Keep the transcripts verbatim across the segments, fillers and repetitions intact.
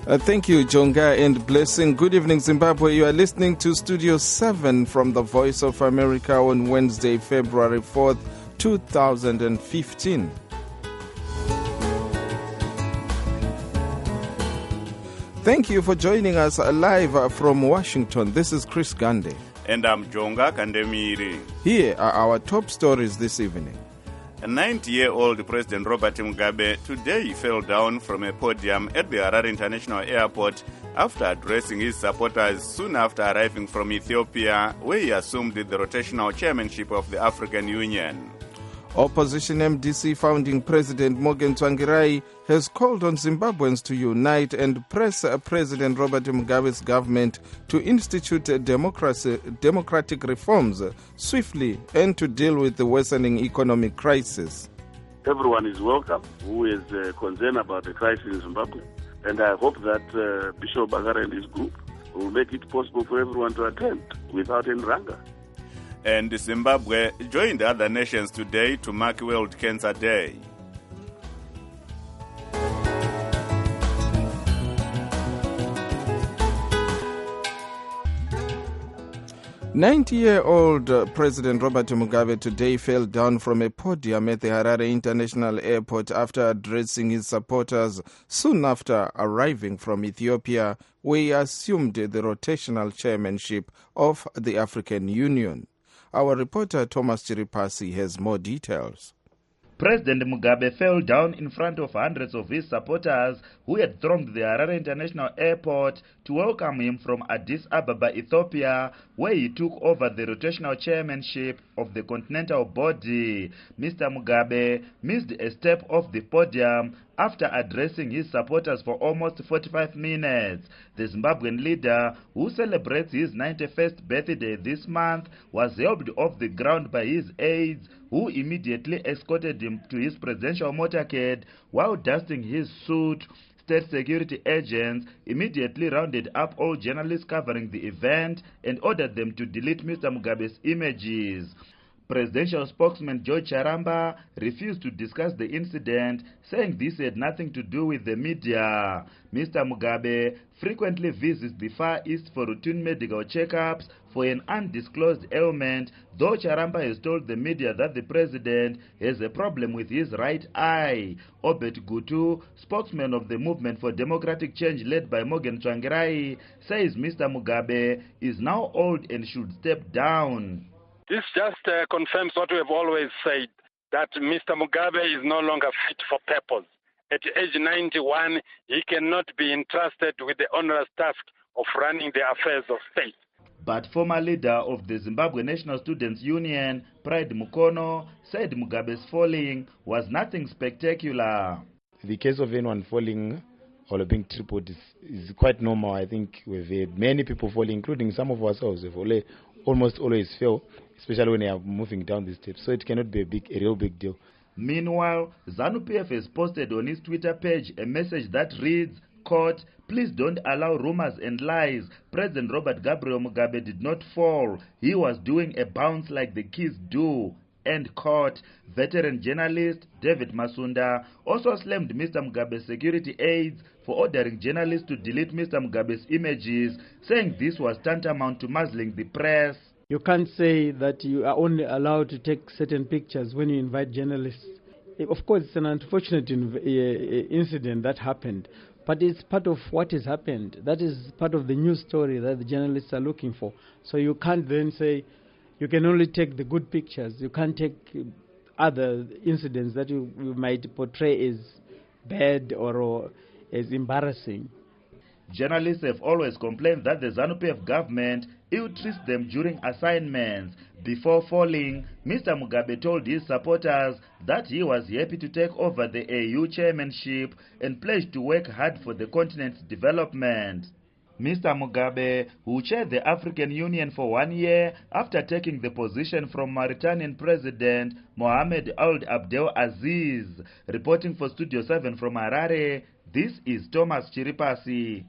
Uh, thank you, Jonga, and blessing. Good evening, Zimbabwe. You are listening to Studio seven from the Voice of America on Wednesday, February fourth, two thousand fifteen. Thank you for joining us live from Washington. This is Chris Gande. And I'm Jonga Kandemiri. Here are our top stories this evening. A ninety-year-old President Robert Mugabe today fell down from a podium at the Harare International Airport after addressing his supporters soon after arriving from Ethiopia, where he assumed the rotational chairmanship of the African Union. Opposition M D C founding President Morgan Tsvangirai has called on Zimbabweans to unite and press President Robert Mugabe's government to institute democracy, democratic reforms swiftly and to deal with the worsening economic crisis. Everyone is welcome who is uh, concerned about the crisis in Zimbabwe, and I hope that uh, Bishop Bagara and his group will make it possible for everyone to attend without any rancor. And Zimbabwe joined other nations today to mark World Cancer Day. ninety-year-old uh, President Robert Mugabe today fell down from a podium at the Harare International Airport after addressing his supporters soon after arriving from Ethiopia, where he assumed the rotational chairmanship of the African Union. Our reporter Thomas Chiripasi has more details. President Mugabe fell down in front of hundreds of his supporters who had thronged the Harare International Airport to welcome him from Addis Ababa, Ethiopia, where he took over the rotational chairmanship of the continental body. Mister Mugabe missed a step off the podium after addressing his supporters for almost forty-five minutes. The Zimbabwean leader, who celebrates his ninety-first birthday this month, was helped off the ground by his aides, who immediately escorted him to his presidential motorcade while dusting his suit. State security agents immediately rounded up all journalists covering the event and ordered them to delete Mister Mugabe's images. Presidential spokesman George Charamba refused to discuss the incident, saying this had nothing to do with the media. Mister Mugabe frequently visits the Far East for routine medical checkups for an undisclosed ailment, though Charamba has told the media that the president has a problem with his right eye. Obet Gutu, spokesman of the Movement for Democratic Change led by Morgan Tsvangirai, says Mister Mugabe is now old and should step down. This just uh, confirms what we have always said, that Mister Mugabe is no longer fit for purpose. At age ninety-one, he cannot be entrusted with the onerous task of running the affairs of state. But former leader of the Zimbabwe National Students Union, Pride Mukono, said Mugabe's falling was nothing spectacular. The case of anyone falling or being tripled is, is quite normal. I think we've had many people falling, including some of ourselves. We've always, almost always fell, especially when they are moving down the steps. So it cannot be a big, a real big deal. Meanwhile, ZANU-P F has posted on his Twitter page a message that reads, quote, "Please don't allow rumors and lies. President Robert Gabriel Mugabe did not fall. He was doing a bounce like the kids do." End quote. Veteran journalist David Masunda also slammed Mister Mugabe's security aides for ordering journalists to delete Mister Mugabe's images, saying this was tantamount to muzzling the press. You can't say that you are only allowed to take certain pictures when you invite journalists. Of course, it's an unfortunate inv- incident that happened, but it's part of what has happened. That is part of the news story that the journalists are looking for. So you can't then say you can only take the good pictures. You can't take other incidents that you, you might portray as bad or, or as embarrassing. Journalists have always complained that the ZANU-P F government ill-treats them during assignments. Before falling, Mister Mugabe told his supporters that he was happy to take over the A U chairmanship and pledged to work hard for the continent's development. Mister Mugabe, who chaired the African Union for one year after taking the position from Mauritanian President Mohamed Ould Abdel Aziz. Reporting for Studio seven from Harare, this is Thomas Chiripasi.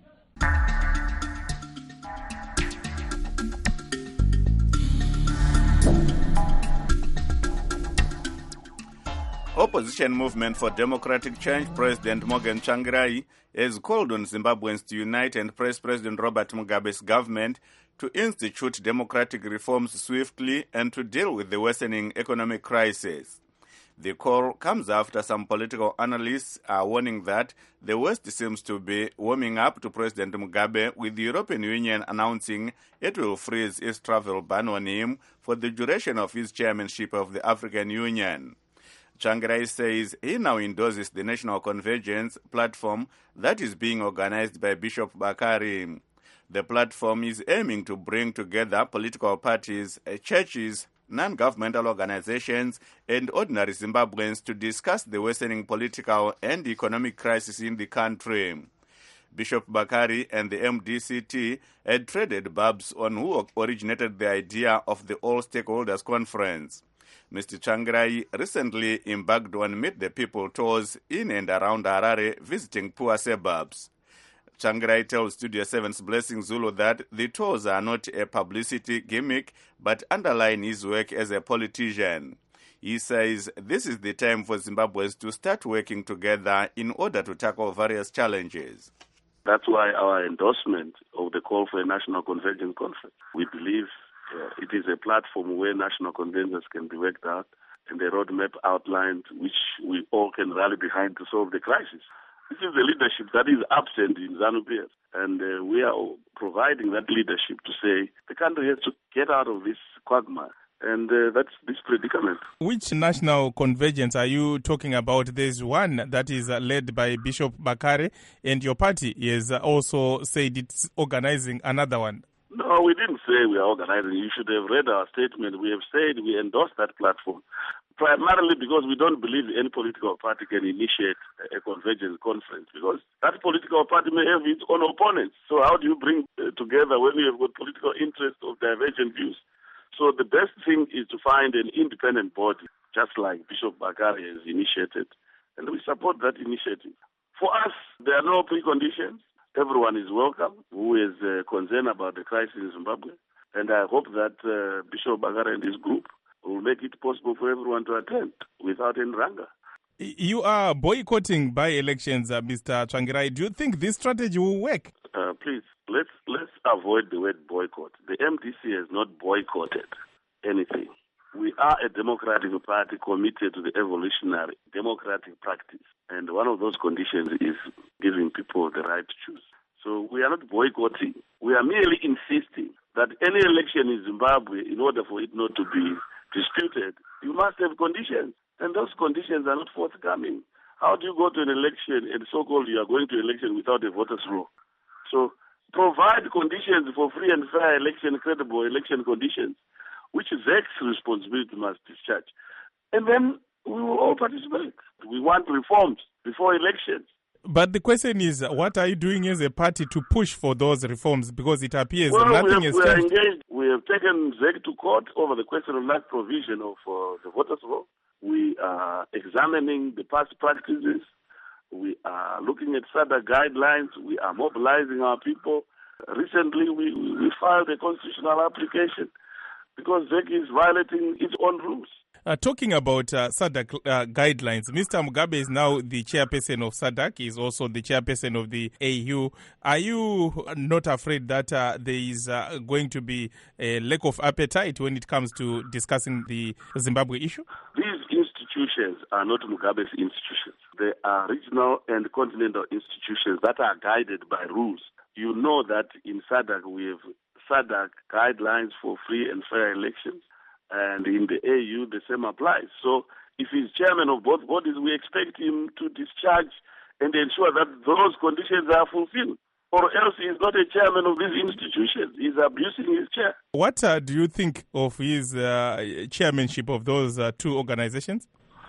Opposition Movement for Democratic Change President Morgan Tsvangirai has called on Zimbabweans to unite and press President Robert Mugabe's government to institute democratic reforms swiftly and to deal with the worsening economic crisis. The call comes after some political analysts are warning that the West seems to be warming up to President Mugabe, with the European Union announcing it will freeze its travel ban on him for the duration of his chairmanship of the African Union. Tsvangirai says he now endorses the National Convergence platform that is being organized by Bishop Bakari. The platform is aiming to bring together political parties, churches, non-governmental organizations, and ordinary Zimbabweans to discuss the worsening political and economic crisis in the country. Bishop Bakari and the M D C T had traded barbs on who originated the idea of the All Stakeholders Conference. Mister Tsvangirai recently embarked on Meet the People tours in and around Harare, visiting poor suburbs. Tsvangirai tells Studio seven's Blessing Zulu that the tours are not a publicity gimmick, but underline his work as a politician. He says this is the time for Zimbabweans to start working together in order to tackle various challenges. That's why our endorsement of the call for a National Convergence Conference. We believe uh, it is a platform where national consensus can be worked out and a roadmap outlined which we all can rally behind to solve the crisis. This is the leadership that is absent in ZANU-P F, and uh, we are providing that leadership to say the country has to get out of this quagmire, and uh, that's this predicament. Which national convergence are you talking about? There's one that is uh, led by Bishop Bakari, and your party has also said it's organizing another one. No, we didn't say we are organizing. You should have read our statement. We have said we endorse that platform, primarily because we don't believe any political party can initiate a convergence conference, because that political party may have its own opponents. So how do you bring uh, together when you have got political interests of divergent views? So the best thing is to find an independent body, just like Bishop Bakari has initiated, and we support that initiative. For us, there are no preconditions. Everyone is welcome who is uh, concerned about the crisis in Zimbabwe, and I hope that uh, Bishop Bakari and his group will make it possible for everyone to attend without any rancor. You are boycotting by-elections, uh, Mister Tsvangirai. Do you think this strategy will work? Uh, please, let's let's avoid the word boycott. The M D C has not boycotted anything. We are a democratic party committed to the evolutionary democratic practice, and one of those conditions is giving people the right to choose. So we are not boycotting. We are merely insisting that any election in Zimbabwe, in order for it not to be disputed, you must have conditions, and those conditions are not forthcoming. How do you go to an election and so-called you are going to election without a voters' roll? So provide conditions for free and fair election, credible election conditions, which Z E C's responsibility must discharge. And then we will all participate. We want reforms before elections. But the question is, what are you doing as a party to push for those reforms? Because it appears well, nothing we have, has we are changed. engaged. We have taken Z E C to court over the question of that provision of uh, the voters' roll. We are examining the past practices. We are looking at SADC guidelines. We are mobilizing our people. Recently, we, we filed a constitutional application because Z E C is violating its own rules. Uh, talking about uh, SADC uh, guidelines, Mister Mugabe is now the chairperson of SADC. He is also the chairperson of the A U. Are you not afraid that uh, there is uh, going to be a lack of appetite when it comes to discussing the Zimbabwe issue? These institutions are not Mugabe's institutions. They are regional and continental institutions that are guided by rules. You know that in SADC we have SADC guidelines for free and fair elections, and in the A U the same applies. So if he's chairman of both bodies, we expect him to discharge and ensure that those conditions are fulfilled, or else he's not a chairman of these institutions. He's abusing his chair. What uh, do you think of his uh, chairmanship of those uh, two organizations?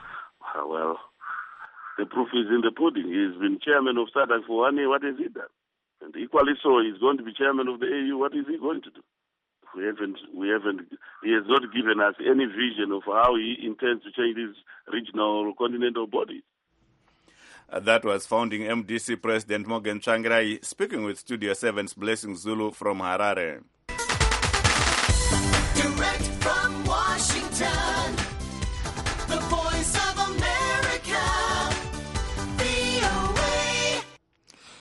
Uh, well, the proof is in the pudding. He's been chairman of SADC for one year. What has he done? And equally so, he's going to be chairman of the A U. What is he going to do? We haven't, we haven't, he has not given us any vision of how he intends to change these regional or continental bodies. Uh, that was founding M D C President Morgan Tsvangirai speaking with Studio seven's Blessing Zulu from Harare. Direct from Washington, the Voice of America.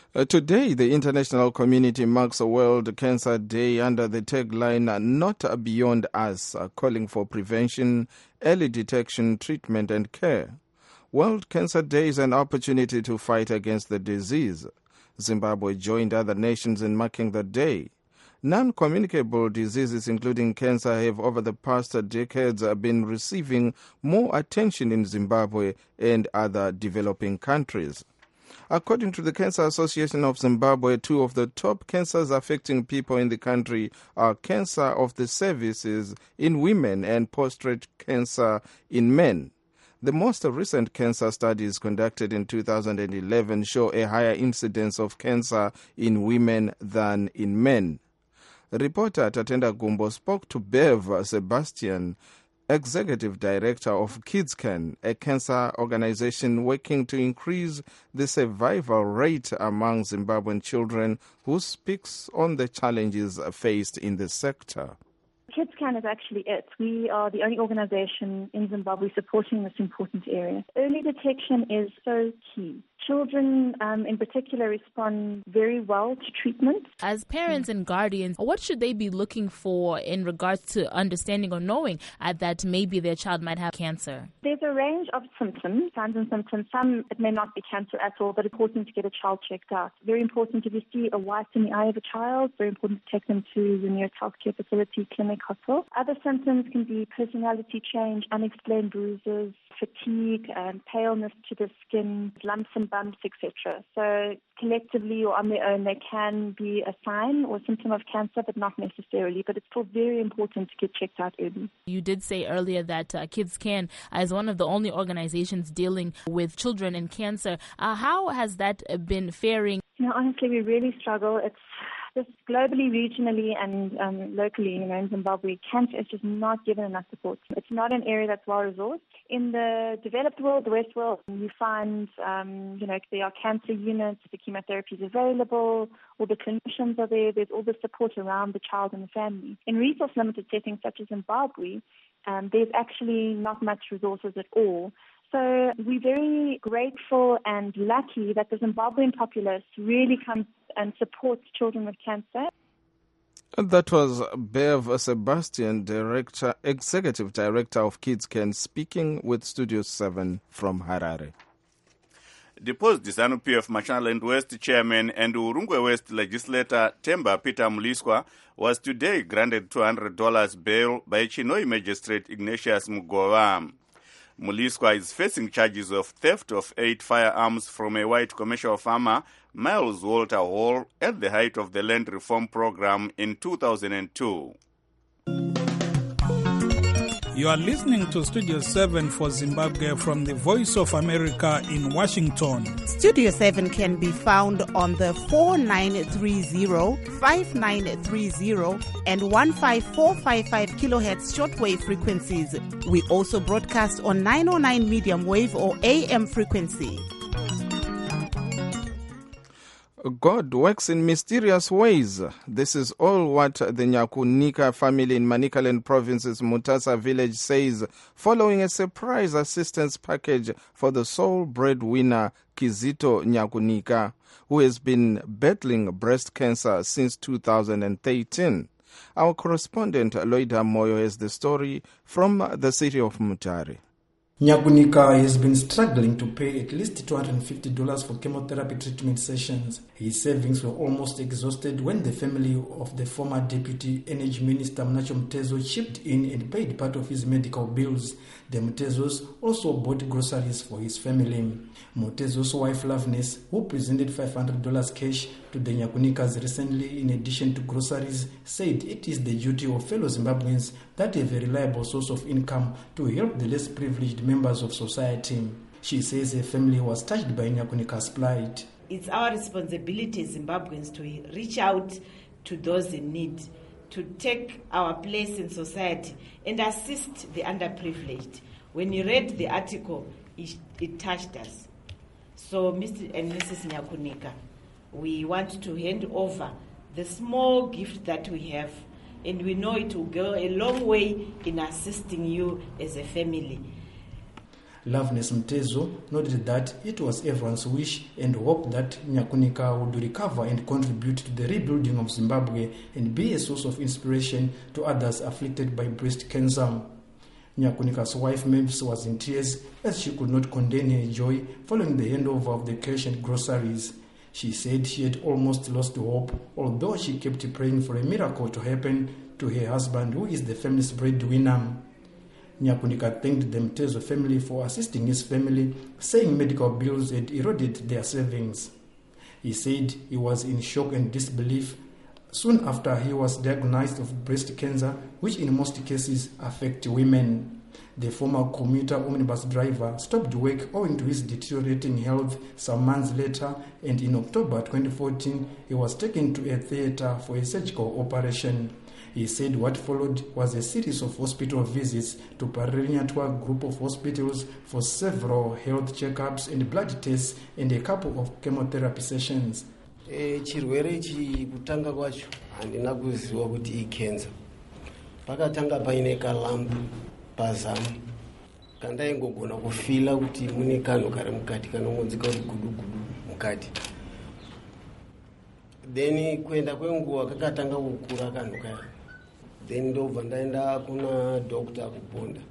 Uh, today, the international community marks World Cancer Day under the tagline, Not Beyond Us, uh, calling for prevention, early detection, treatment and care. World Cancer Day is an opportunity to fight against the disease. Zimbabwe joined other nations in marking the day. Non-communicable diseases, including cancer, have over the past decades been receiving more attention in Zimbabwe and other developing countries. According to the Cancer Association of Zimbabwe, two of the top cancers affecting people in the country are cancer of the cervixes in women and prostate cancer in men. The most recent cancer studies conducted in two thousand eleven show a higher incidence of cancer in women than in men. Reporter Tatenda Gumbo spoke to Bev Sebastian, Executive Director of KidsCan, a cancer organization working to increase the survival rate among Zimbabwean children, who speaks on the challenges faced in the sector. KidsCan is actually it. We are the only organization in Zimbabwe supporting this important area. Early detection is so key. Children um, in particular respond very well to treatment. As parents and guardians, what should they be looking for in regards to understanding or knowing uh, that maybe their child might have cancer? There's a range of symptoms, signs and symptoms. Some, it may not be cancer at all, but it's important to get a child checked out. Very important if you see a white in the eye of a child, very important to take them to the nearest healthcare facility, clinic, hospital. Other symptoms can be personality change, unexplained bruises, fatigue, um, paleness to the skin, lumps and bumps, et cetera. So collectively or on their own, they can be a sign or symptom of cancer, but not necessarily. But it's still very important to get checked out early. You did say earlier that uh, KidsCan is one of the only organizations dealing with children and cancer. Uh, how has that been faring? You know, honestly, we really struggle. It's just globally, regionally, and um, locally, you know, in Zimbabwe, cancer is just not given enough support. It's not an area that's well resourced. In the developed world, the West world, you find, um, you know, there are cancer units, the chemotherapy is available, all the clinicians are there, there's all the support around the child and the family. In resource-limited settings such as Zimbabwe, um, there's actually not much resources at all. So we're very grateful and lucky that the Zimbabwean populace really comes and supports children with cancer. That was Bev Sebastian, Director, Executive Director of KidsCan, speaking with Studio seven from Harare. Deposed ZANU-P F Mashonaland West Chairman and Urungwe West Legislator Temba Peter Muliswa was today granted two hundred dollars bail by Chinoi Magistrate Ignatius Mugova. Muliswa is facing charges of theft of eight firearms from a white commercial farmer, Miles Walter Hall, at the height of the land reform program in two thousand two. You are listening to Studio seven for Zimbabwe from the Voice of America in Washington. Studio seven can be found on the four nine three zero, five nine three zero and one five four five five kilohertz shortwave frequencies. We also broadcast on nine oh nine medium wave or A M frequency. God works in mysterious ways. This is all what the Nyakunika family in Manicaland Province's Mutasa village says following a surprise assistance package for the sole breadwinner Kizito Nyakunika, who has been battling breast cancer since two thousand thirteen. Our correspondent Loida Moyo has the story from the city of Mutare. Nyakunika has been struggling to pay at least two hundred fifty dollars for chemotherapy treatment sessions. His savings were almost exhausted when the family of the former Deputy Energy Minister Mnacho Mtezo chipped in and paid part of his medical bills. The Mtezos also bought groceries for his family. Mtezo's wife Loveness, who presented five hundred dollars cash to the Nyakunikas recently in addition to groceries, said it is the duty of fellow Zimbabweans that have a reliable source of income to help the less privileged members of society. She says her family was touched by Nyakunika's plight. It's our responsibility as Zimbabweans to reach out to those in need, to take our place in society and assist the underprivileged. When you read the article, it, it touched us. So, Mister and Missus Nyakunika, we want to hand over the small gift that we have, and we know it will go a long way in assisting you as a family. Loveness Mtezo noted that it was everyone's wish and hope that Nyakunika would recover and contribute to the rebuilding of Zimbabwe and be a source of inspiration to others afflicted by breast cancer. Nyakunika's wife Mavis was in tears as she could not contain her joy following the handover of the cash and groceries. She said she had almost lost hope, although she kept praying for a miracle to happen to her husband, who is the family's breadwinner. Nyakunika thanked the Mtezo family for assisting his family, saying medical bills had eroded their savings. He said he was in shock and disbelief soon after he was diagnosed with breast cancer, which in most cases affect women. The former commuter omnibus driver stopped work owing to his deteriorating health some months later, and in October twenty fourteen, he was taken to a theatre for a surgical operation. He said what followed was a series of hospital visits to Paririnyatwa group of hospitals for several health checkups and blood tests and a couple of chemotherapy sessions. Chirwere ichi kutanga kwacho handina kuziva kuti ikenza. Pakatanga paine kalambu pazamu kandaingogona kufila kuti mune kanhu kari mukati kanongonzika kuti gudugudu mukati. Then kuenda kwenguva kakatanga kukura kanhu kaya. Then ndobva ndaenda kuna doctor kuponda.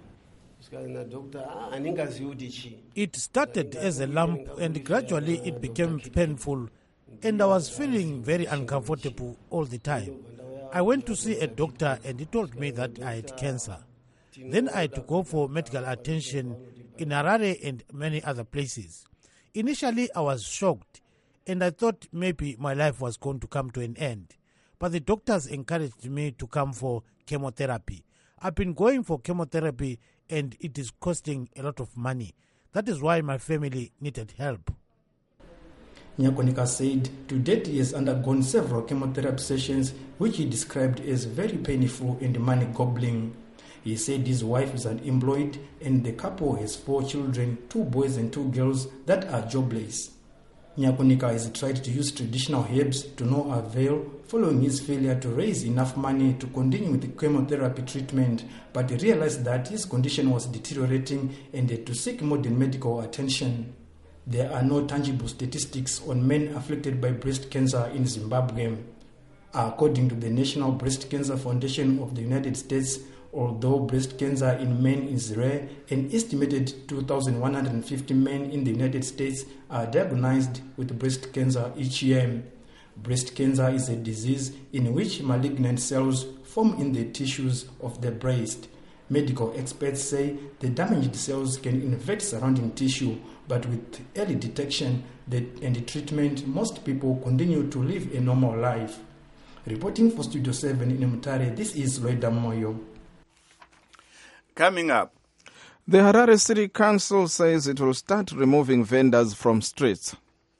It started as a lump and gradually it became painful, and I was feeling very uncomfortable all the time. I went to see a doctor and he told me that I had cancer. Then I had to go for medical attention in Harare and many other places. Initially I was shocked and I thought maybe my life was going to come to an end. But the doctors encouraged me to come for chemotherapy. I've been going for chemotherapy and it is costing a lot of money. That is why my family needed help. Nyakunika said to date he has undergone several chemotherapy sessions which he described as very painful and money-gobbling. He said his wife is unemployed and the couple has four children, two boys and two girls that are jobless. Nyakunika has tried to use traditional herbs to no avail following his failure to raise enough money to continue with the chemotherapy treatment, but he realized that his condition was deteriorating and had to seek modern medical attention. There are no tangible statistics on men afflicted by breast cancer in Zimbabwe. According to the National Breast Cancer Foundation of the United States, although breast cancer in men is rare, an estimated two thousand one hundred fifty men in the United States are diagnosed with breast cancer each year. Breast cancer is a disease in which malignant cells form in the tissues of the breast. Medical experts say the damaged cells can infect surrounding tissue, but with early detection and treatment, most people continue to live a normal life. Reporting for Studio seven in Mutare, this is Loida Moyo. Coming up, the Harare City Council says it will start removing vendors from streets.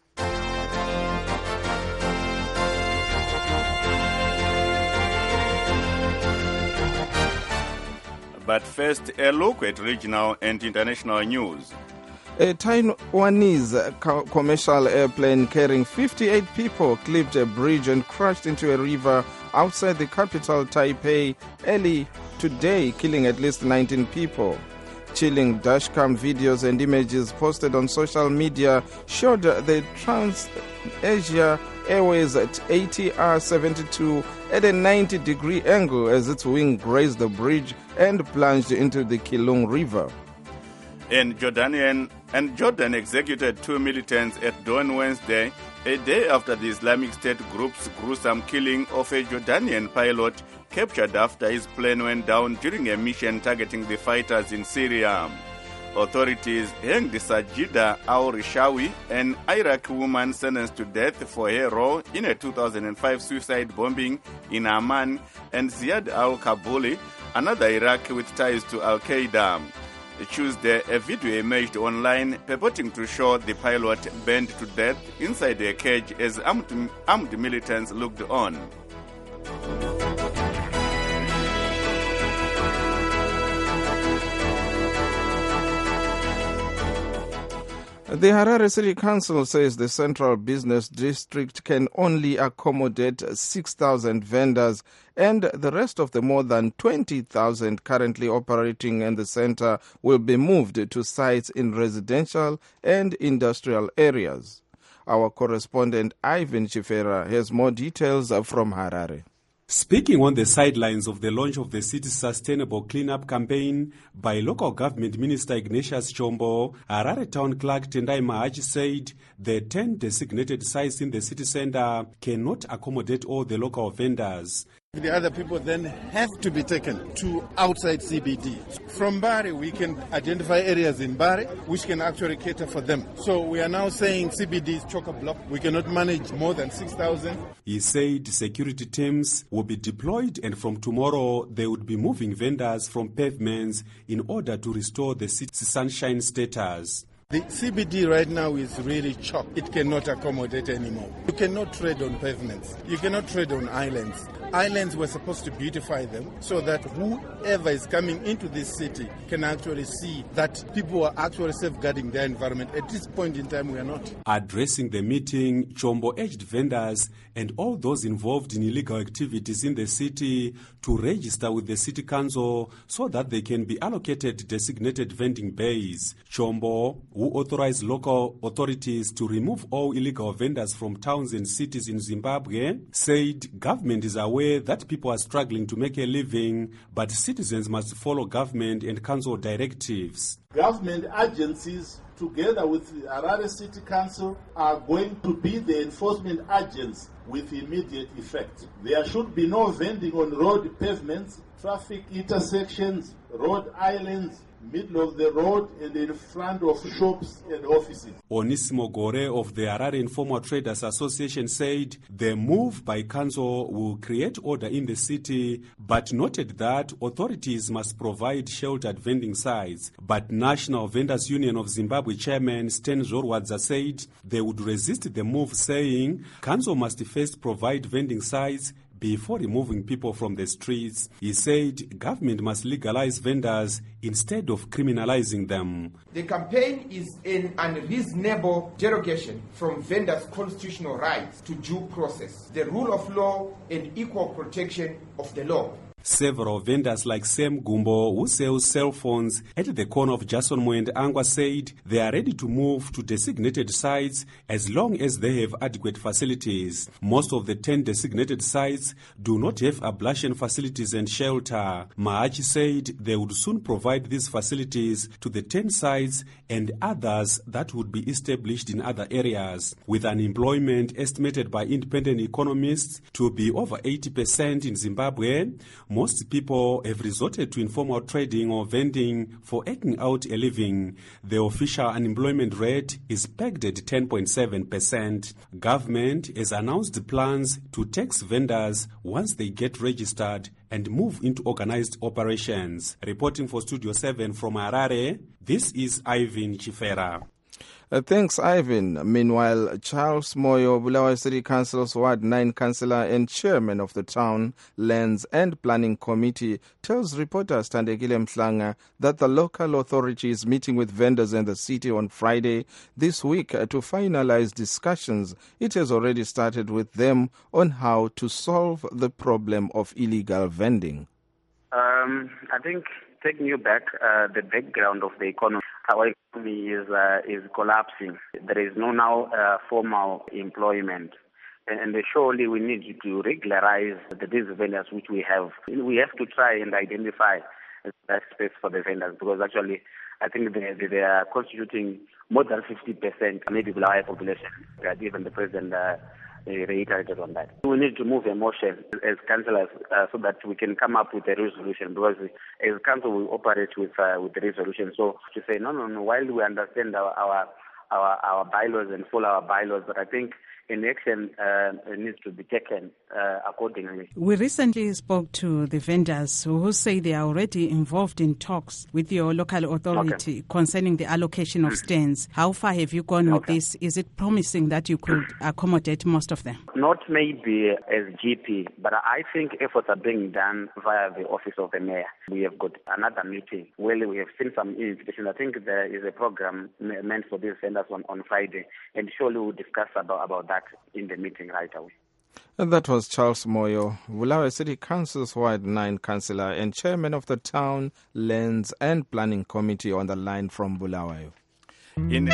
But first, a look at regional and international news. A Taiwanese co- commercial airplane carrying fifty-eight people clipped a bridge and crashed into a river outside the capital Taipei early today, killing at least nineteen people. Chilling dashcam videos and images posted on social media showed the Trans-Asia Airways at A T R seventy-two at a ninety degree angle as its wing grazed the bridge and plunged into the Kilung River. And Jordanian and Jordan executed two militants at dawn Wednesday, a day after the Islamic State group's gruesome killing of a Jordanian pilot captured after his plane went down during a mission targeting the fighters in Syria. Authorities hanged Sajida al-Rishawi, an Iraqi woman sentenced to death for her role in a two thousand five suicide bombing in Amman, and Ziad al-Kabuli, another Iraqi with ties to Al-Qaeda. Tuesday, a video emerged online purporting to show the pilot burned to death inside a cage as armed, armed militants looked on. The Harare City Council says the Central Business District can only accommodate six thousand vendors, and the rest of the more than twenty thousand currently operating in the center will be moved to sites in residential and industrial areas. Our correspondent Ivan Chifera has more details from Harare. Speaking on the sidelines of the launch of the city's sustainable cleanup campaign by local government minister Ignatius Chombo, Harare town clerk Tendai Mahachi said the ten designated sites in the city center cannot accommodate all the local vendors. The other people then have to be taken to outside C B D. From Bari, we can identify areas in Bari which can actually cater for them. So we are now saying C B D is chock-a-block. We cannot manage more than six thousand. He said security teams will be deployed, and from tomorrow they would be moving vendors from pavements in order to restore the city's sunshine status. The C B D right now is really chocked. It cannot accommodate anymore. You cannot trade on pavements. You cannot trade on islands. Islands were supposed to beautify them so that whoever is coming into this city can actually see that people are actually safeguarding their environment. At this point in time, we are not. Addressing the meeting, Chombo urged vendors and all those involved in illegal activities in the city to register with the city council so that they can be allocated designated vending bays. Chombo, who authorized local authorities to remove all illegal vendors from towns and cities in Zimbabwe, said government is aware that people are struggling to make a living, but citizens must follow government and council directives. Government agencies, together with the Harare City Council, are going to be the enforcement agents with immediate effect. There should be no vending on road pavements, traffic intersections, road islands, middle of the road and in front of shops and offices. Onisimo Gore of the Harare Informal Traders Association said the move by council will create order in the city, but noted that authorities must provide sheltered vending sites. But National Vendors Union of Zimbabwe chairman Sten Zorwadza said they would resist the move, saying council must first provide vending sites before removing people from the streets. He said government must legalize vendors instead of criminalizing them. The campaign is an unreasonable derogation from vendors' constitutional rights to due process, the rule of law, and equal protection of the law. Several vendors like Sam Gumbo, who sells cell phones at the corner of Jason Moe and Angwa, said they are ready to move to designated sites as long as they have adequate facilities. Most of the ten designated sites do not have ablation facilities and shelter. Mahachi said they would soon provide these facilities to the ten sites and others that would be established in other areas. With unemployment estimated by independent economists to be over eighty percent in Zimbabwe, most people have resorted to informal trading or vending for eking out a living. The official unemployment rate is pegged at ten point seven percent. Government has announced plans to tax vendors once they get registered and move into organized operations. Reporting for Studio seven from Harare, this is Ivan Chifera. Uh, thanks, Ivan. Meanwhile, Charles Moyo, Bulawayo City Council's Ward nine councillor and chairman of the Town, Lands and Planning Committee, tells reporter Thandekile Mhlanga that the local authority is meeting with vendors in the city on Friday this week uh, to finalize discussions. It has already started with them on how to solve the problem of illegal vending. Um, I think taking you back, uh, the background of the economy, our economy is uh, is collapsing. There is no now uh, formal employment, and, and surely we need to regularize the, these vendors which we have. We have to try and identify that space for the vendors, because actually I think they, they, they are constituting more than fifty percent, maybe below our population. Even the president uh, reiterated on that. We need to move emotion as councillors uh, so that we can come up with a resolution, because as council we operate with uh, with the resolution. So to say no, no, no. While we understand our our our, our bylaws and follow our bylaws, but I think and action uh, needs to be taken uh, accordingly. We recently spoke to the vendors who say they are already involved in talks with your local authority okay. concerning the allocation of stands. How far have you gone okay. with this? Is it promising that you could accommodate most of them? Not maybe as G P, but I think efforts are being done via the office of the mayor. We have got another meeting where we have seen some invitations. I think there is a program meant for these vendors on, on Friday, and surely we'll discuss about, about that in the meeting right away. And that was Charles Moyo, Bulawayo City Council's Ward nine councillor and chairman of the Town, Lands and Planning Committee, on the line from Bulawayo. In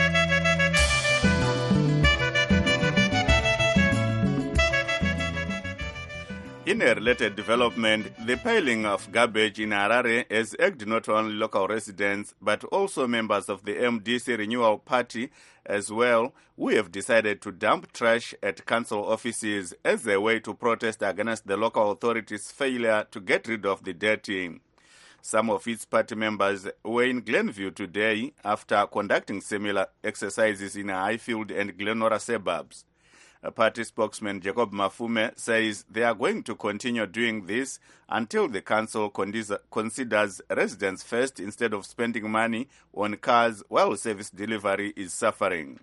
In a related development, the piling of garbage in Harare has egged not only local residents but also members of the M D C Renewal Party as well, who have decided to dump trash at council offices as a way to protest against the local authorities' failure to get rid of the dirty. Some of its party members were in Glenview today after conducting similar exercises in Highfield and Glenora suburbs. A party spokesman, Jacob Mafume, says they are going to continue doing this until the council considers residents first instead of spending money on cars while service delivery is suffering.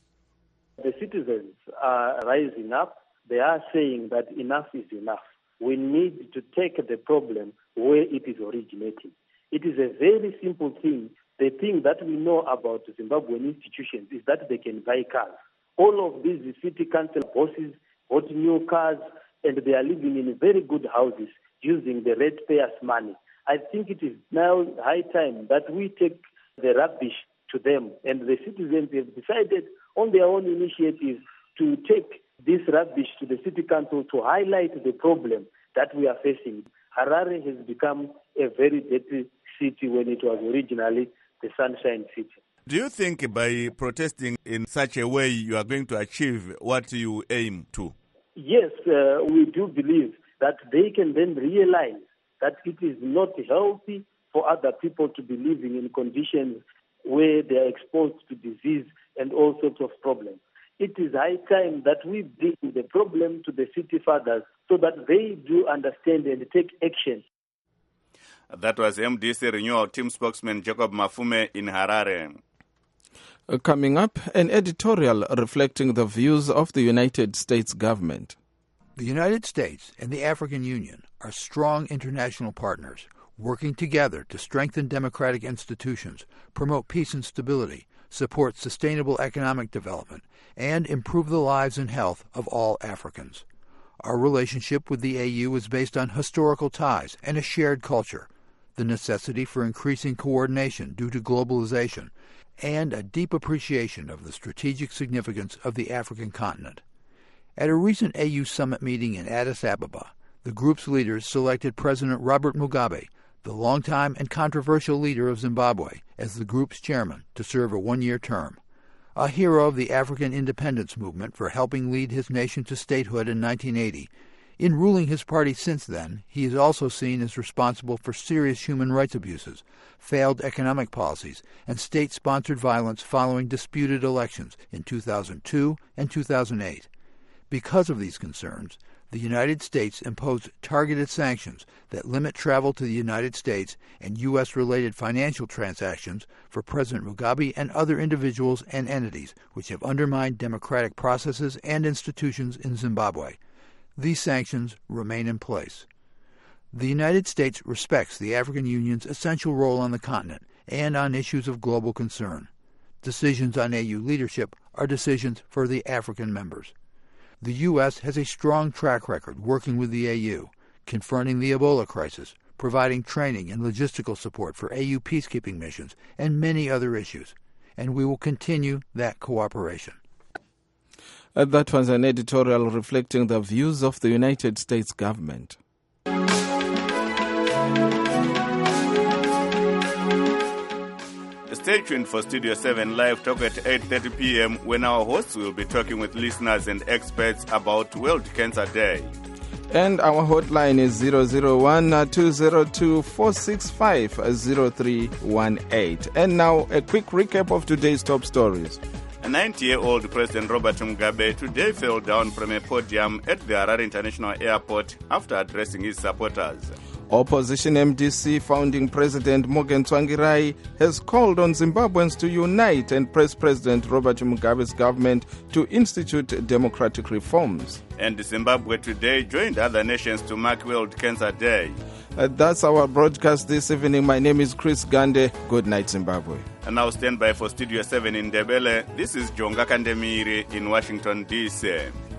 The citizens are rising up. They are saying that enough is enough. We need to take the problem where it is originating. It is a very simple thing. The thing that we know about Zimbabwean institutions is that they can buy cars. All of these city council bosses bought new cars and they are living in very good houses using the ratepayers' money. I think it is now high time that we take the rubbish to them, and the citizens have decided on their own initiative to take this rubbish to the city council to highlight the problem that we are facing. Harare has become a very dirty city when it was originally the Sunshine City. Do you think by protesting in such a way you are going to achieve what you aim to? Yes, uh, we do believe that they can then realize that it is not healthy for other people to be living in conditions where they are exposed to disease and all sorts of problems. It is high time that we bring the problem to the city fathers so that they do understand and take action. That was M D C Renewal Team spokesman Jacob Mafume in Harare. Uh, coming up, an editorial reflecting the views of the United States government. The United States and the African Union are strong international partners, working together to strengthen democratic institutions, promote peace and stability, support sustainable economic development, and improve the lives and health of all Africans. Our relationship with the A U is based on historical ties and a shared culture, the necessity for increasing coordination due to globalization, and a deep appreciation of the strategic significance of the African continent. At a recent A U summit meeting in Addis Ababa, the group's leaders selected President Robert Mugabe, the longtime and controversial leader of Zimbabwe, as the group's chairman to serve a one-year term. A hero of the African independence movement for helping lead his nation to statehood in nineteen eighty, in ruling his party since then, he is also seen as responsible for serious human rights abuses, failed economic policies, and state-sponsored violence following disputed elections in two thousand two and two thousand eight. Because of these concerns, the United States imposed targeted sanctions that limit travel to the United States and U S-related financial transactions for President Mugabe and other individuals and entities which have undermined democratic processes and institutions in Zimbabwe. These sanctions remain in place. The United States respects the African Union's essential role on the continent and on issues of global concern. Decisions on A U leadership are decisions for the African members. The U S has a strong track record working with the A U, confronting the Ebola crisis, providing training and logistical support for A U peacekeeping missions, and many other issues, and we will continue that cooperation. Uh, that was an editorial reflecting the views of the United States government. Stay tuned for Studio seven Live Talk at eight thirty p.m. when our hosts will be talking with listeners and experts about World Cancer Day. And our hotline is zero zero one, two zero two, four six five, zero three one eight. And now a quick recap of today's top stories. ninety-year-old President Robert Mugabe today fell down from a podium at the Harare International Airport after addressing his supporters. Opposition M D C founding President Morgan Tsvangirai has called on Zimbabweans to unite and press President Robert Mugabe's government to institute democratic reforms. And Zimbabwe today joined other nations to mark World Cancer Day. Uh, that's our broadcast this evening. My name is Chris Gande. Good night, Zimbabwe. And now stand by for Studio seven in Ndebele. This is Jonga Kandemiri in Washington, D C